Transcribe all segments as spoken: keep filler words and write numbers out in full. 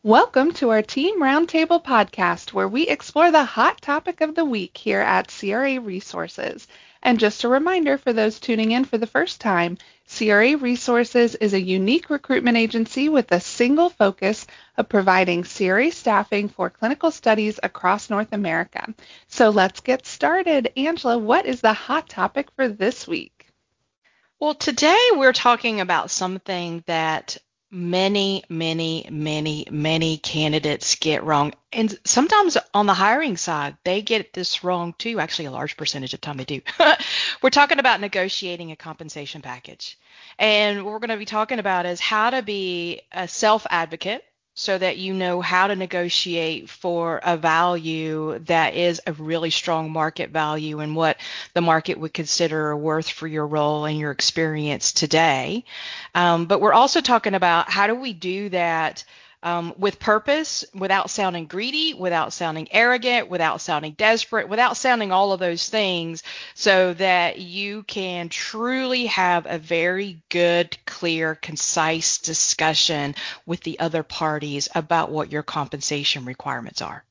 Welcome to our Team Roundtable podcast, where we explore the hot topic of the week here at C R A Resources. And just a reminder for those tuning in for the first time, C R A Resources is a unique recruitment agency with a single focus of providing C R A staffing for clinical studies across North America. So let's get started. Angela, what is the hot topic for this week? Well, today we're talking about something that many, many, many, many candidates get wrong. And sometimes on the hiring side, they get this wrong too. Actually, a large percentage of the time they do. We're talking about negotiating a compensation package. And what we're going to be talking about is how to be a self-advocate so that you know how to negotiate for a value that is a really strong market value and what the market would consider worth for your role and your experience today. Um, but we're also talking about how do we do that um, with purpose, without sounding greedy, without sounding arrogant, without sounding desperate, without sounding all of those things, so that you can truly have a very good, clear, concise discussion with the other parties about what your compensation requirements are.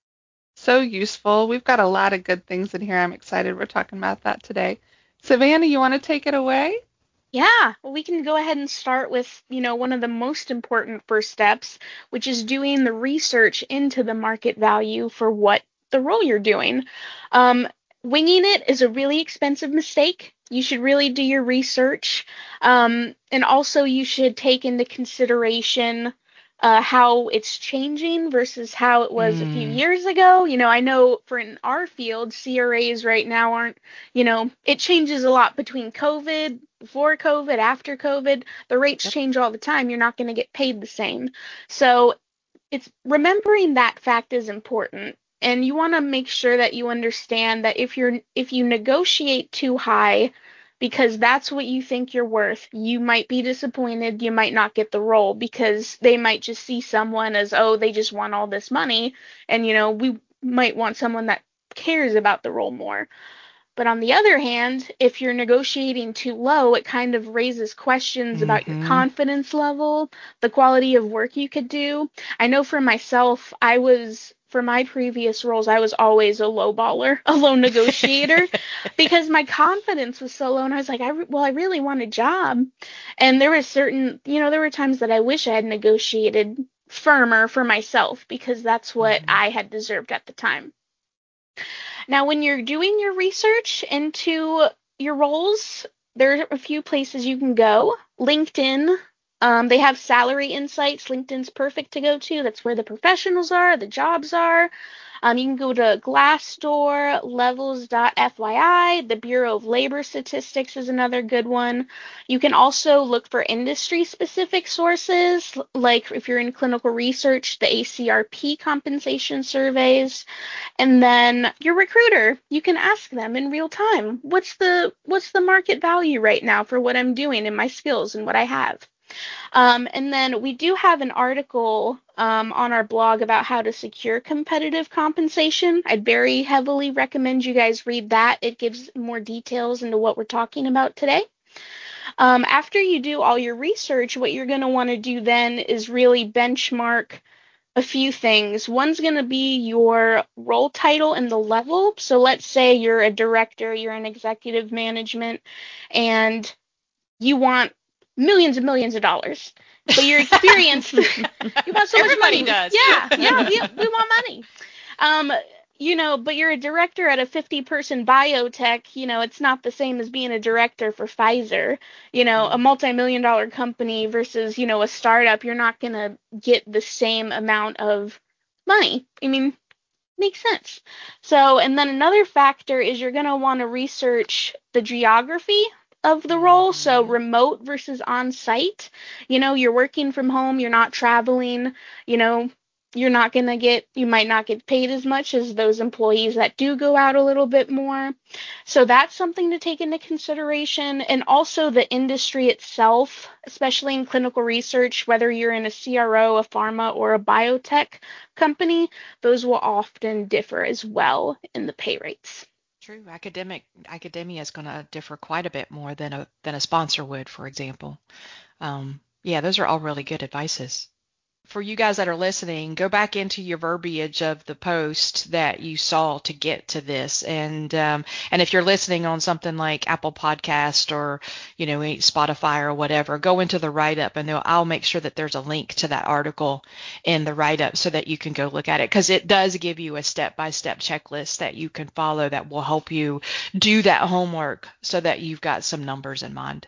So useful. We've got a lot of good things in here. I'm excited we're talking about that today. Savannah, you want to take it away? Yeah, well, we can go ahead and start with, you know, one of the most important first steps, which is doing the research into the market value for what the role you're doing. Um, Winging it is a really expensive mistake. You should really do your research. Um, and also, you should take into consideration uh, how it's changing versus how it was a few Mm, years ago. You know, I know for in our field, C R As right now aren't, you know, it changes a lot between COVID, before COVID, after COVID. The rates yep. change all the time. You're not going to get paid the same. So it's remembering that fact is important. And you want to make sure that you understand that if you're if you negotiate too high because that's what you think you're worth, you might be disappointed, you might not get the role because they might just see someone as, oh, they just want all this money, and you know, we might want someone that cares about the role more. But on the other hand, if you're negotiating too low, it kind of raises questions about your Mm-hmm. confidence level, the quality of work you could do. I know for myself, I was, for my previous roles, I was always a low baller, a low negotiator, because my confidence was so low. And I was like, I, well, I really want a job. And there were certain, you know, there were times that I wish I had negotiated firmer for myself because that's what Mm-hmm. I had deserved at the time. Now, when you're doing your research into your roles, there are a few places you can go. LinkedIn, um, they have salary insights. LinkedIn's perfect to go to. That's where the professionals are, the jobs are. Um, you can go to Glassdoor, Levels.fyi. The Bureau of Labor Statistics is another good one. You can also look for industry specific sources, like if you're in clinical research, the A C R P compensation surveys. And then your recruiter, you can ask them in real time, what's the what's the market value right now for what I'm doing and my skills and what I have. Um, and then we do have an article um, on our blog about how to secure competitive compensation. I'd very heavily recommend you guys read that. It gives more details into what we're talking about today. Um, after you do all your research, what you're going to want to do then is really benchmark a few things. One's going to be your role title and the level. So let's say you're a director, you're in executive management, and you want millions and millions of dollars. But your experience, you want so much Everybody money. does. Yeah, yeah, we, we want money. Um, you know, but you're a director at a fifty person biotech, you know, it's not the same as being a director for Pfizer, you know, a Mm, multi-million dollar company versus, you know, a startup. You're not going to get the same amount of money. I mean, makes sense. So, and then another factor is you're going to want to research the geography of the role. So, mm-hmm. remote versus on site. You know, you're working from home, you're not traveling, you know, you're not going to get, you might not get paid as much as those employees that do go out a little bit more. So, that's something to take into consideration. And also the industry itself, especially in clinical research, whether you're in a C R O, a pharma, or a biotech company, those will often differ as well in the pay rates. True. Academic academia is going to differ quite a bit more than a than a sponsor would, for example. Um, yeah, those are all really good advices. for you guys that are listening, go back into your verbiage of the post that you saw to get to this. And um, and if you're listening on something like Apple Podcast or, you know, Spotify or whatever, go into the write-up, and I'll make sure that there's a link to that article in the write-up so that you can go look at it, because it does give you a step-by-step checklist that you can follow that will help you do that homework so that you've got some numbers in mind.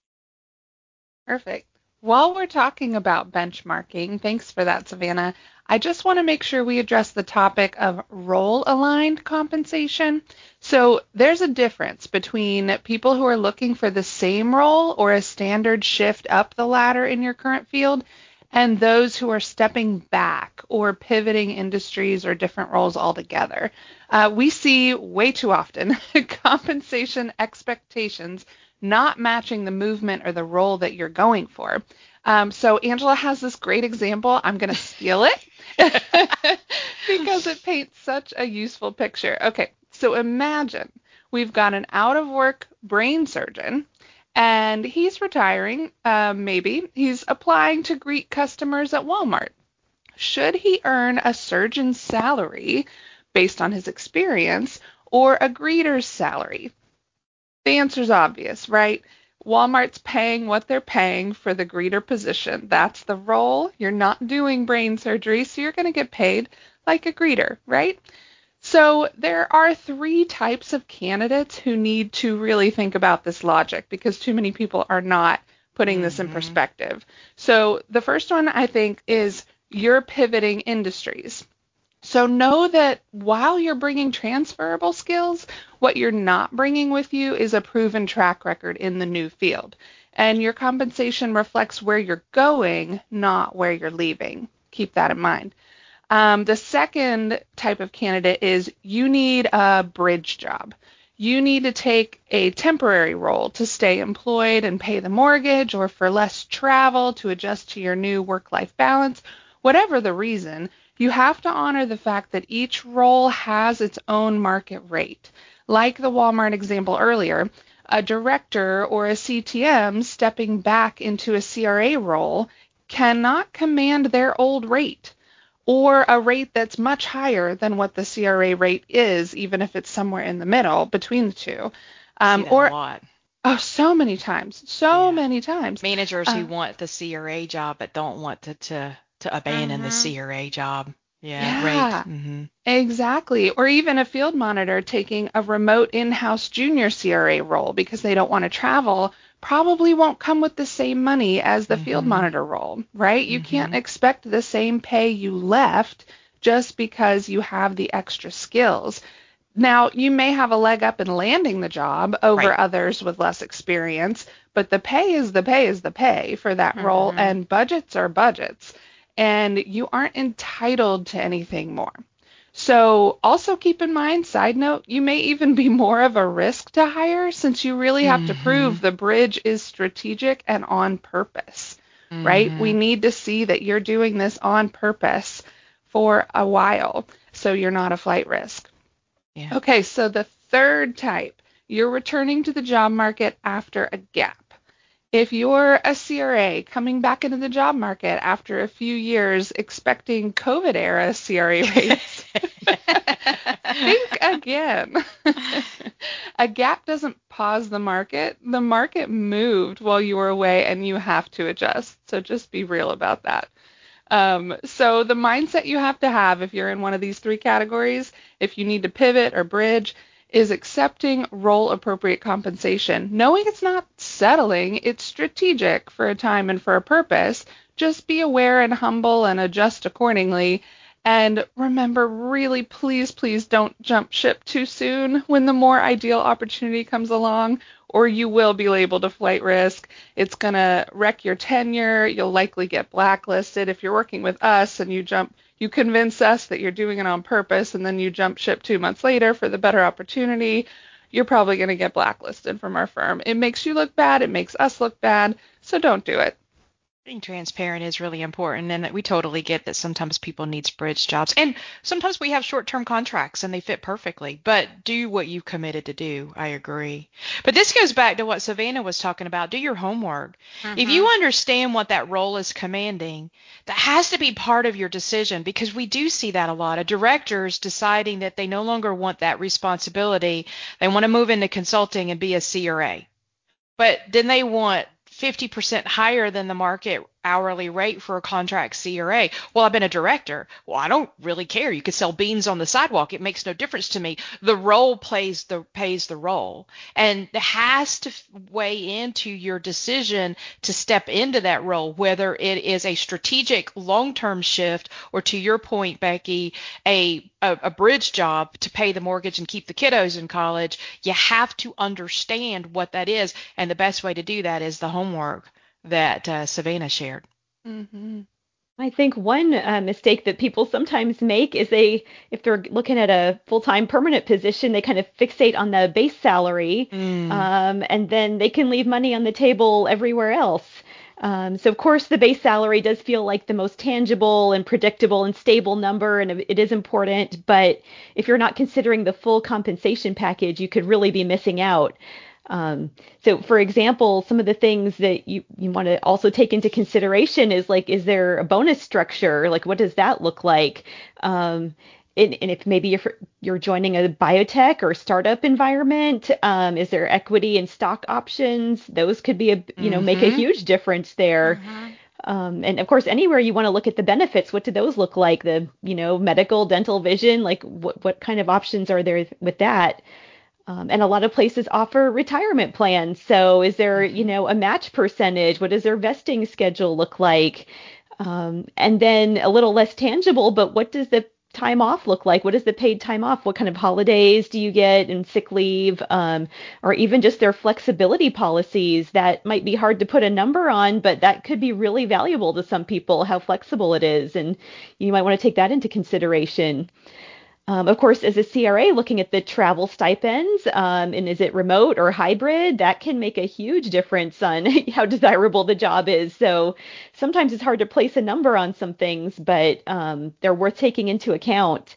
Perfect. While we're talking about benchmarking, thanks for that, Savannah, I just want to make sure we address the topic of role-aligned compensation. So there's a difference between people who are looking for the same role or a standard shift up the ladder in your current field, and those who are stepping back or pivoting industries or different roles altogether. Uh, we see way too often compensation expectations not matching the movement or the role that you're going for. Um, so Angela has this great example. I'm going to steal it because it paints such a useful picture. Okay, so imagine we've got an out-of-work brain surgeon, and he's retiring, uh, maybe. He's applying to greet customers at Walmart. Should he earn a surgeon's salary based on his experience or a greeter's salary? The answer's obvious, right? Walmart's paying what they're paying for the greeter position. That's the role. You're not doing brain surgery, so you're going to get paid like a greeter, right? So there are three types of candidates who need to really think about this logic, because too many people are not putting mm-hmm. this in perspective. So the first one, I think, is you're pivoting industries. So know that while you're bringing transferable skills, what you're not bringing with you is a proven track record in the new field. And your compensation reflects where you're going, not where you're leaving. Keep that in mind. Um, the second type of candidate is you need a bridge job. You need to take a temporary role to stay employed and pay the mortgage, or for less travel to adjust to your new work-life balance. Whatever the reason, you have to honor the fact that each role has its own market rate. Like the Walmart example earlier, a director or a C T M stepping back into a C R A role cannot command their old rate, or a rate that's much higher than what the C R A rate is, even if it's somewhere in the middle between the two. Um, See that or a lot. Oh, so many times, so yeah. many times. Managers uh, who want the C R A job but don't want to to, to abandon mm-hmm. the C R A job. Yeah, yeah rate. Mm-hmm. Exactly. Or even a field monitor taking a remote in-house junior C R A role because they don't want to travel probably won't come with the same money as the mm-hmm. field monitor role, right? You mm-hmm. can't expect the same pay you left just because you have the extra skills. Now, you may have a leg up in landing the job over right. others with less experience, but the pay is the pay is the pay for that mm-hmm. role, and budgets are budgets, and you aren't entitled to anything more. So also keep in mind, side note, you may even be more of a risk to hire, since you really have mm-hmm. to prove the bridge is strategic and on purpose, mm-hmm. right? We need to see that you're doing this on purpose for a while, so you're not a flight risk. Yeah. Okay, so the third type, you're returning to the job market after a gap. If you're a C R A coming back into the job market after a few years expecting COVID-era C R A rates, think again. A gap doesn't pause the market. The market moved while you were away, and you have to adjust. So just be real about that. Um, so the mindset you have to have if you're in one of these three categories, if you need to pivot or bridge, is accepting role-appropriate compensation. Knowing it's not settling, it's strategic for a time and for a purpose. Just be aware and humble and adjust accordingly. And remember, really, please, please don't jump ship too soon when the more ideal opportunity comes along, or you will be labeled a flight risk. It's going to wreck your tenure. You'll likely get blacklisted. If you're working with us and you jump, you convince us that you're doing it on purpose, and then you jump ship two months later for the better opportunity, you're probably going to get blacklisted from our firm. It makes you look bad. It makes us look bad. So don't do it. Being transparent is really important, and we totally get that sometimes people need bridge jobs, and sometimes we have short-term contracts and they fit perfectly, but do what you've committed to do. I agree. But this goes back to what Savannah was talking about. Do your homework. Mm-hmm. If you understand what that role is commanding, that has to be part of your decision, because we do see that a lot of directors deciding that they no longer want that responsibility. They want to move into consulting and be a C R A, but then they want fifty percent higher than the market hourly rate for a contract C R A. Well, I've been a director. Well, I don't really care. You could sell beans on the sidewalk. It makes no difference to me. The role plays the pays the role, and it has to weigh into your decision to step into that role, whether it is a strategic long-term shift or, to your point, Becky, a, a a bridge job to pay the mortgage and keep the kiddos in college. You have to understand what that is, and the best way to do that is the homework that uh, Savannah shared. Mm-hmm. I think one uh, mistake that people sometimes make is they, if they're looking at a full-time permanent position, they kind of fixate on the base salary, Mm. um, and then they can leave money on the table everywhere else. Um, so, of course, the base salary does feel like the most tangible and predictable and stable number, and it is important. But if you're not considering the full compensation package, you could really be missing out. Um, so, for example, some of the things that you, you want to also take into consideration is like, is there a bonus structure? Like, what does that look like? Um, and, and if maybe you're you're joining a biotech or startup environment, um, is there equity and stock options? Those could be a you know Mm-hmm. make a huge difference there. Mm-hmm. Um, and of course, anywhere you want to look at the benefits, what do those look like? The you know medical, dental, vision, like what what kind of options are there with that? Um, and a lot of places offer retirement plans. So is there, you know, a match percentage? What does their vesting schedule look like? Um, and then a little less tangible, but what does the time off look like? What is the paid time off? What kind of holidays do you get and sick leave? Um, or even just their flexibility policies that might be hard to put a number on, but that could be really valuable to some people, how flexible it is. And you might want to take that into consideration. Um, of course, as a C R A, looking at the travel stipends, um, and is it remote or hybrid, that can make a huge difference on how desirable the job is. So sometimes it's hard to place a number on some things, but um, they're worth taking into account.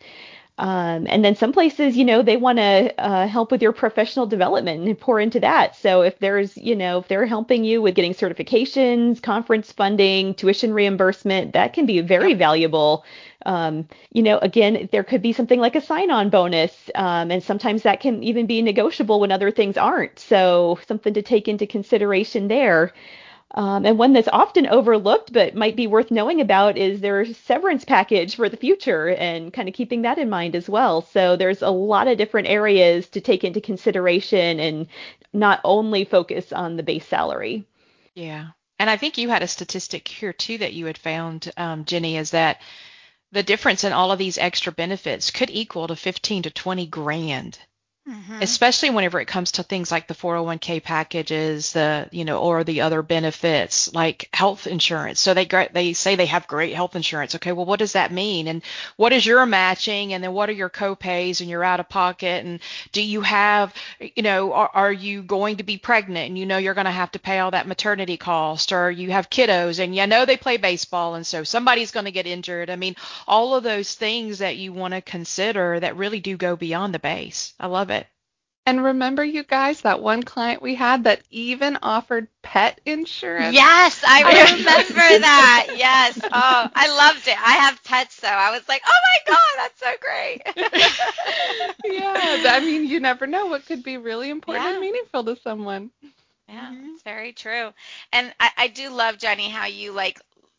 Um, and then some places, you know, they want to uh, help with your professional development and pour into that. So if there's, you know, if they're helping you with getting certifications, conference funding, tuition reimbursement, that can be very Yep. valuable. Um, you know, again, there could be something like a sign-on bonus, um, and sometimes that can even be negotiable when other things aren't. So something to take into consideration there. Um, and one that's often overlooked but might be worth knowing about is their severance package for the future, and kind of keeping that in mind as well. So there's a lot of different areas to take into consideration and not only focus on the base salary. Yeah. And I think you had a statistic here too that you had found, um, Jenny, is that the difference in all of these extra benefits could equal to fifteen to twenty grand. Mm-hmm. Especially whenever it comes to things like the four oh one k packages, the, you know, or the other benefits like health insurance. So they gra- they say they have great health insurance. Okay, well, what does that mean? And what is your matching? And then what are your co-pays and your out of pocket? And do you have, you know, are, are you going to be pregnant and you know you're going to have to pay all that maternity cost, or you have kiddos and you know they play baseball and so somebody's going to get injured. I mean, all of those things that you want to consider that really do go beyond the base. I love it. And remember, you guys, that one client we had that even offered pet insurance? Yes, I I remember that. Yes. Oh, I loved it. I have pets, so I was like, oh my God, that's so great. Yeah, I mean, you never know what could be really important Yeah. and meaningful to someone. Yeah, Mm-hmm. it's very true. And I, I do love, Jenny, how you like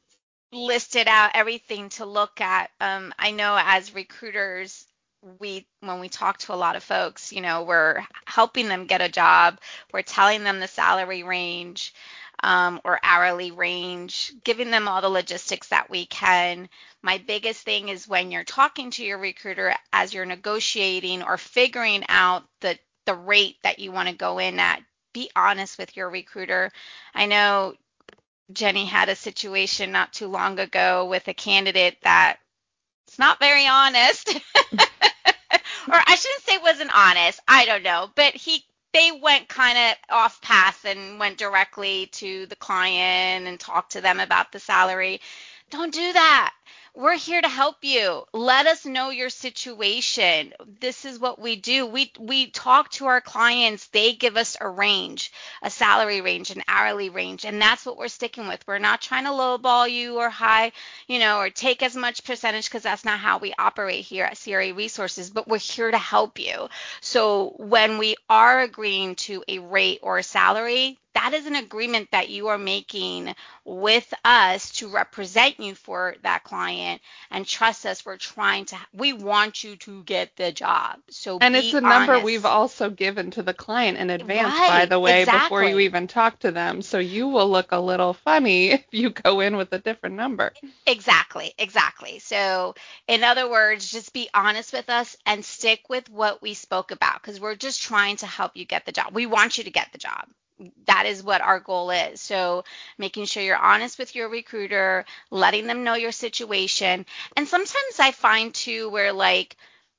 listed out everything to look at. Um, I know as recruiters, we when we talk to a lot of folks, you know, we're helping them get a job, we're telling them the salary range, um, or hourly range, giving them all the logistics that we can. My biggest thing is when you're talking to your recruiter as you're negotiating or figuring out the the rate that you want to go in at, be honest with your recruiter. I know Jenny had a situation not too long ago with a candidate that it's not very honest. Or I shouldn't say wasn't honest. I don't know. But he they went kind of off path and went directly to the client and talked to them about the salary. Don't do that. We're here to help you. Let us know your situation. This is what we do. We we talk to our clients. They give us a range, a salary range, an hourly range, and that's what we're sticking with. We're not trying to lowball you or high, you know, or take as much percentage, because that's not how we operate here at C R A Resources, but we're here to help you. So when we are agreeing to a rate or a salary, that is an agreement that you are making with us to represent you for that client, and trust us, we're trying to, we want you to get the job. So And be it's a number honest. we've also given to the client in advance, Right, by the way, before you exactly. even talk to them. So you will look a little funny if you go in with a different number. Exactly, exactly. So, in other words, just be honest with us and stick with what we spoke about, because we're just trying to help you get the job. We want you to get the job. That is what our goal is. So, making sure you're honest with your recruiter, letting them know your situation. And sometimes I find too where like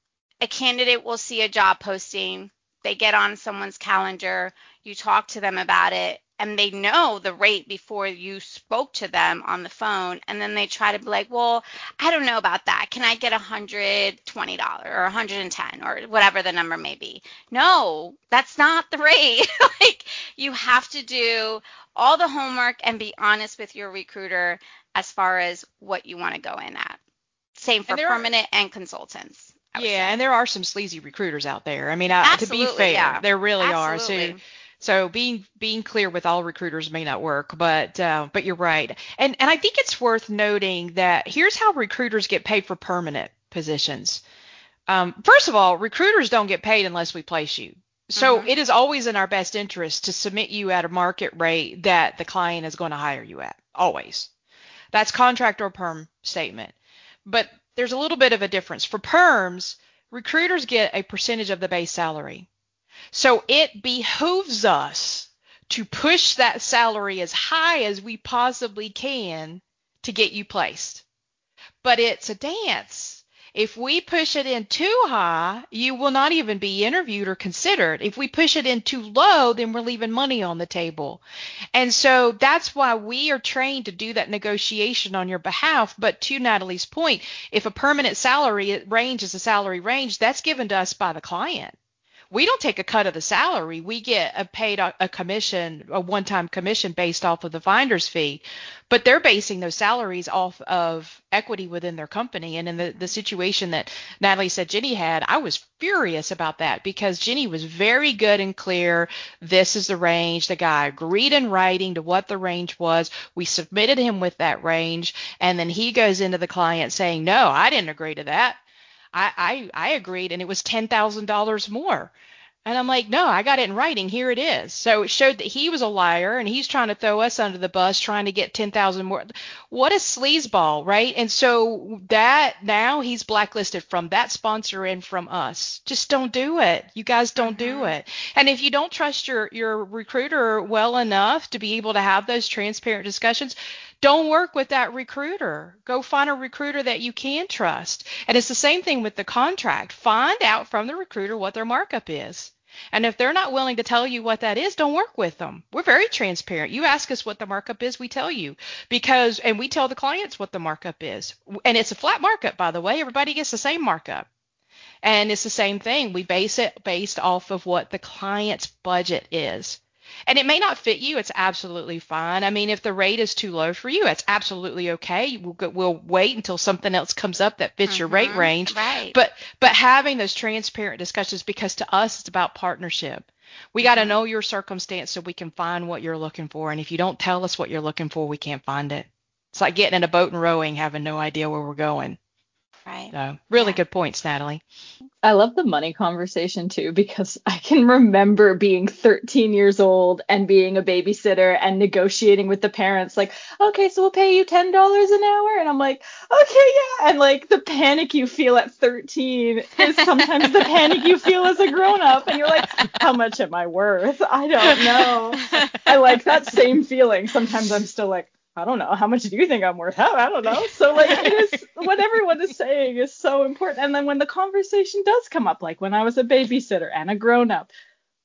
a candidate will see a job posting, they get on someone's calendar, you talk to them about it, and they know the rate before you spoke to them on the phone, and then they try to be like, well, I don't know about that. Can I get one hundred twenty dollars or one hundred ten or whatever the number may be? No, that's not the rate. Like, you have to do all the homework and be honest with your recruiter as far as what you want to go in at. Same for And there are, permanent and consultants, I would yeah, say. and there are some sleazy recruiters out there. I mean, I, to be Absolutely, fair, yeah. there really are. So, Absolutely. so being being clear with all recruiters may not work, but uh, but you're right. And and I think it's worth noting that here's how recruiters get paid for permanent positions. Um, first of all, recruiters don't get paid unless we place you. So Mhm. it is always in our best interest to submit you at a market rate that the client is going to hire you at. Always. That's contract or perm statement. But there's a little bit of a difference. For perms, recruiters get a percentage of the base salary. So it behooves us to push that salary as high as we possibly can to get you placed. But it's a dance. If we push it in too high, you will not even be interviewed or considered. If we push it in too low, then we're leaving money on the table. And so that's why we are trained to do that negotiation on your behalf. But to Natalie's point, if a permanent salary range is a salary range, that's given to us by the client. We don't take a cut of the salary. We get a paid a, a commission, a one-time commission based off of the finder's fee, but they're basing those salaries off of equity within their company. And in the, the situation that Natalie said Jenny had, I was furious about that because Jenny was very good and clear. This is the range. The guy agreed in writing to what the range was. We submitted him with that range. And then he goes into the client saying, no, I didn't agree to that. I, I, I agreed, and it was ten thousand dollars more. And I'm like, no, I got it in writing. Here it is. So it showed that he was a liar, and he's trying to throw us under the bus, trying to get ten thousand more. What a sleazeball, right? And so that now he's blacklisted from that sponsor and from us. Just don't do it. You guys don't do Mhm. it. And if you don't trust your your recruiter well enough to be able to have those transparent discussions, don't work with that recruiter. Go find a recruiter that you can trust. And it's the same thing with the contract. Find out from the recruiter what their markup is. And if they're not willing to tell you what that is, don't work with them. We're very transparent. You ask us what the markup is, we tell you. Because, and we tell the clients what the markup is. And it's a flat markup, by the way. Everybody gets the same markup. And it's the same thing. We base it based off of what the client's budget is. And it may not fit you. It's absolutely fine. I mean, if the rate is too low for you, it's absolutely okay. We'll, go, we'll wait until something else comes up that fits your rate Mhm. range. Right. But but having those transparent discussions, because to us it's about partnership. We got to Mhm. know your circumstance so we can find what you're looking for. And if you don't tell us what you're looking for, we can't find it. It's like getting in a boat and rowing, having no idea where we're going. Right. So really Yeah. good points, Natalie. I love the money conversation too, because I can remember being thirteen years old and being a babysitter and negotiating with the parents, like, okay, so we'll pay you ten dollars an hour. And I'm like, okay, yeah. And like the panic you feel at thirteen is sometimes the panic you feel as a grown up. And you're like, how much am I worth? I don't know. I like that same feeling. Sometimes I'm still like, I don't know. How much do you think I'm worth? How? I don't know. So like it is, what everyone is saying is so important. And then when the conversation does come up, like when I was a babysitter and a grown up,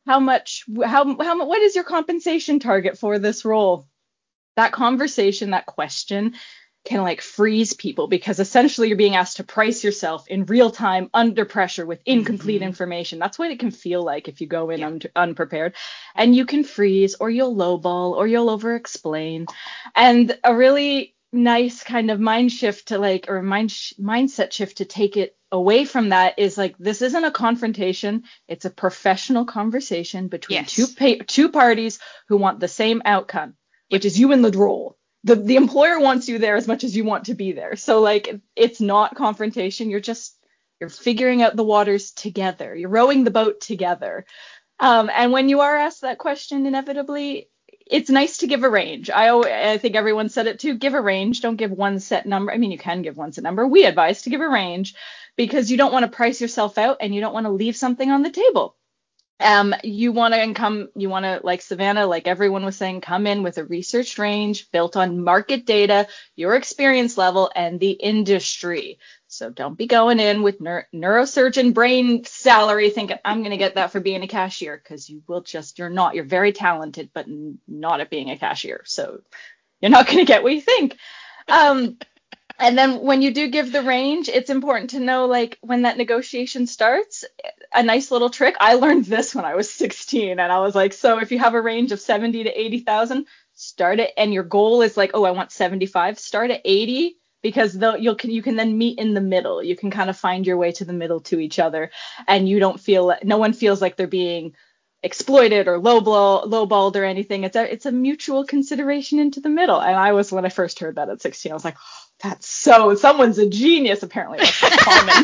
how much, how, how, mu- what is your compensation target for this role? That conversation, that question can like freeze people, because essentially you're being asked to price yourself in real time under pressure with incomplete Mhm. information. That's what it can feel like if you go in Yeah. un- unprepared, and you can freeze, or you'll lowball, or you'll over explain. And a really nice kind of mind shift to like, or mind sh- mindset shift to take it away from that is like, this isn't a confrontation. It's a professional conversation between Yes. two pa- two parties who want the same outcome, which Yep. is you in the role. The, the employer wants you there as much as you want to be there. So like, it's not confrontation. You're just, you're figuring out the waters together. You're rowing the boat together. Um, and when you are asked that question, inevitably, it's nice to give a range. I, al- I think everyone said it too. Give a range. Don't give one set number. I mean, you can give one set number. We advise to give a range, because you don't want to price yourself out, and you don't want to leave something on the table. Um, you want to come, you want to, like Savannah, like everyone was saying, come in with a researched range built on market data, your experience level, and the industry. So don't be going in with neur- neurosurgeon brain salary thinking, I'm going to get that for being a cashier, because you will just, you're not. You're very talented, but n- not at being a cashier. So you're not going to get what you think. Um, and then when you do give the range, it's important to know, like, when that negotiation starts, a nice little trick. I learned this when I was sixteen, and I was like, so if you have a range of seventy to eighty thousand, start it, and your goal is like, oh, I want seventy-five, start at eighty, because though you'll can you can then meet in the middle. You can kind of find your way to the middle to each other, and you don't feel, no one feels like they're being exploited or lowball lowballed or anything. It's a it's a mutual consideration into the middle. And I was, when I first heard that at sixteen, I was like, oh, that's so, someone's a genius. Apparently that's not common.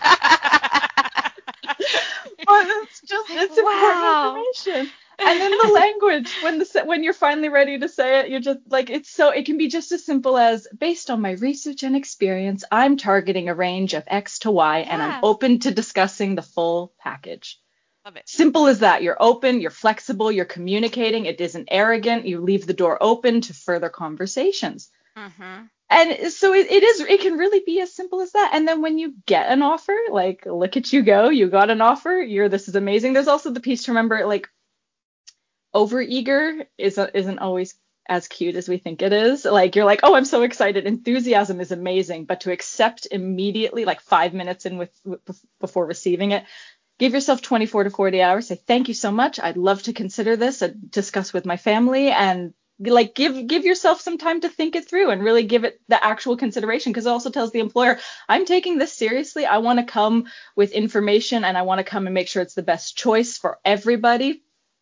But it's just, it's Wow. important information. And then the language, when the when you're finally ready to say it, you're just like, it's so, it can be just as simple as, based on my research and experience, I'm targeting a range of X to Y, and I'm Yeah. open to discussing the full package. Love it. Simple as that. You're open, you're flexible, you're communicating. It isn't arrogant. You leave the door open to further conversations. Mhm. And so it, it is, it can really be as simple as that. And then when you get an offer, like, look at you go, you got an offer, you're, this is amazing. There's also the piece to remember, like, overeager isn't, isn't always as cute as we think it is. Like, you're like, oh, I'm so excited. Enthusiasm is amazing. But to accept immediately, like five minutes in with, with before receiving it, give yourself twenty-four to forty hours. Say, thank you so much. I'd love to consider this and discuss with my family, and like give give yourself some time to think it through and really give it the actual consideration, because it also tells the employer, I'm taking this seriously. I want to come with information, and I want to come and make sure it's the best choice for everybody.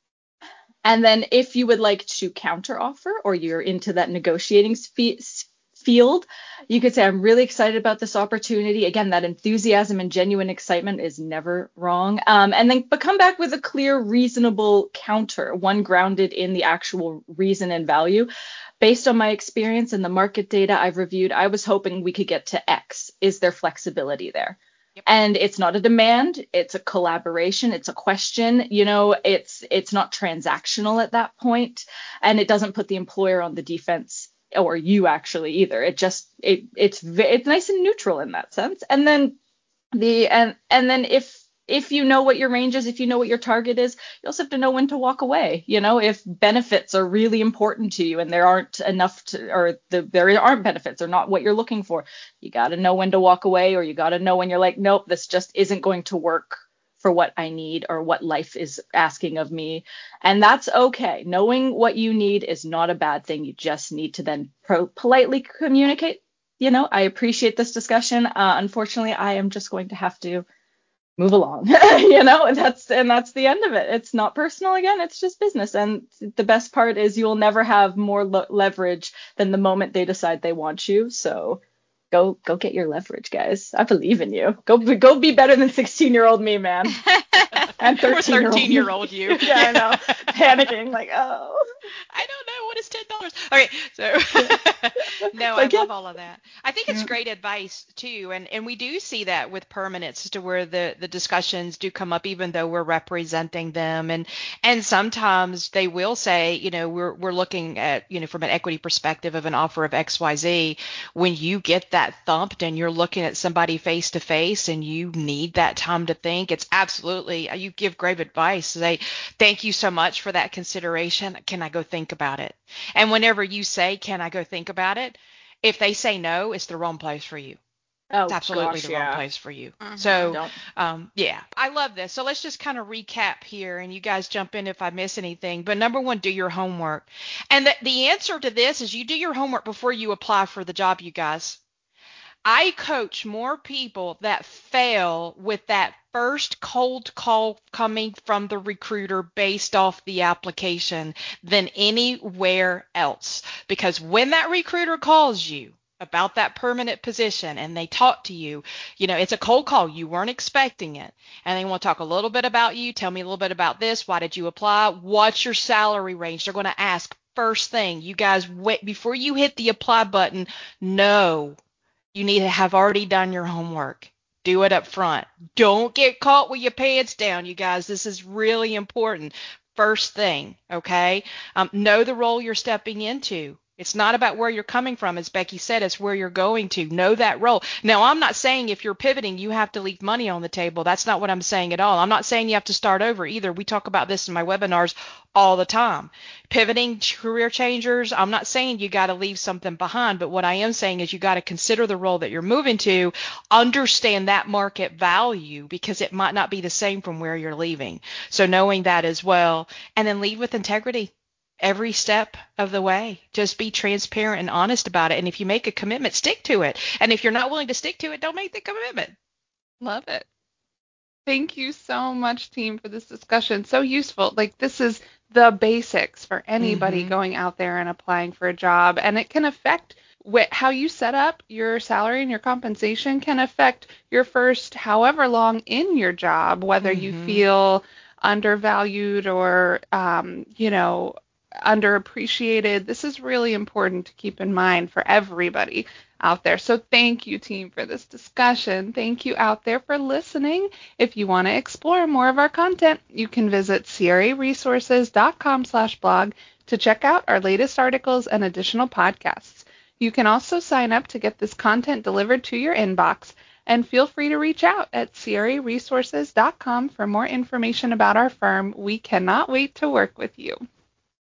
And then if you would like to counter offer, or you're into that negotiating spe- field, you could say, I'm really excited about this opportunity. Again, that enthusiasm and genuine excitement is never wrong. Um, and then, but come back with a clear, reasonable counter, one grounded in the actual reason and value. Based on my experience and the market data I've reviewed, I was hoping we could get to X. Is there flexibility there? Yep. And it's not a demand, it's a collaboration, it's a question, you know, it's it's not transactional at that point, and it doesn't put the employer on the defense, or you actually either. It just it it's it's nice and neutral in that sense. And then the and and then if if you know what your range is, if you know what your target is, you also have to know when to walk away. You know, if benefits are really important to you and there aren't enough to, or the, there aren't benefits or not what you're looking for, you got to know when to walk away, or you got to know when you're like, nope, this just isn't going to work for what I need or what life is asking of me. And that's okay. Knowing what you need is not a bad thing. You just need to then pro- politely communicate. You know, I appreciate this discussion. Uh, unfortunately, I am just going to have to move along. You know, and that's and that's the end of it. It's not personal again. It's just business. And the best part is you will never have more lo- leverage than the moment they decide they want you. So go go get your leverage, guys. I believe in you. Go go be better than sixteen year old me, man. And Or thirteen year old thirteen year old you. Yeah, I know. Panicking like, oh. I don't know what is ten dollars. Okay, so no, I Like, yeah. love all of that. I think it's Yeah. great advice too, and and we do see that with permanents to where the the discussions do come up, even though we're representing them, and and sometimes they will say, you know, we're we're looking at, you know, from an equity perspective of an offer of X Y Z. When you get that thumped and you're looking at somebody face to face and you need that time to think, it's absolutely, you give great advice. Say, thank you so much for that consideration. Can I go think about it? And whenever you say, can I go think about it? If they say no, it's the wrong place for you. Oh, It's absolutely gosh, the wrong yeah. place for you. Mhm. So, Don't. um, yeah, I love this. So let's just kind of recap here, and you guys jump in if I miss anything. But number one, do your homework. And the, the answer to this is you do your homework before you apply for the job, you guys. I coach more people that fail with that first cold call coming from the recruiter based off the application than anywhere else. Because when that recruiter calls you about that permanent position and they talk to you, you know, it's a cold call. You weren't expecting it. And they want to talk a little bit about you. Tell me a little bit about this. Why did you apply? What's your salary range? They're going to ask first thing. You guys, wait before you hit the apply button. No. You need to have already done your homework. Do it up front. Don't get caught with your pants down, you guys. This is really important. First thing, okay? Um, know the role you're stepping into. It's not about where you're coming from, as Becky said, it's where you're going to. Know that role. Now, I'm not saying if you're pivoting, you have to leave money on the table. That's not what I'm saying at all. I'm not saying you have to start over either. We talk about this in my webinars all the time. Pivoting, career changers, I'm not saying you got to leave something behind, but what I am saying is you got to consider the role that you're moving to, understand that market value because it might not be the same from where you're leaving. So knowing that as well, and then lead with integrity. Every step of the way. Just be transparent and honest about it. And if you make a commitment, stick to it. And if you're not willing to stick to it, don't make the commitment. Love it. Thank you so much, team, for this discussion. So useful. Like, this is the basics for anybody Mhm. going out there and applying for a job. And it can affect wh- how you set up your salary, and your compensation can affect your first however long in your job, whether you Mhm. feel undervalued or, um, you know, underappreciated. This is really important to keep in mind for everybody out there. So thank you, team, for this discussion. Thank you out there for listening. If you want to explore more of our content, you can visit craresources.com slash blog to check out our latest articles and additional podcasts. You can also sign up to get this content delivered to your inbox, and feel free to reach out at c r a resources dot com for more information about our firm. We cannot wait to work with you.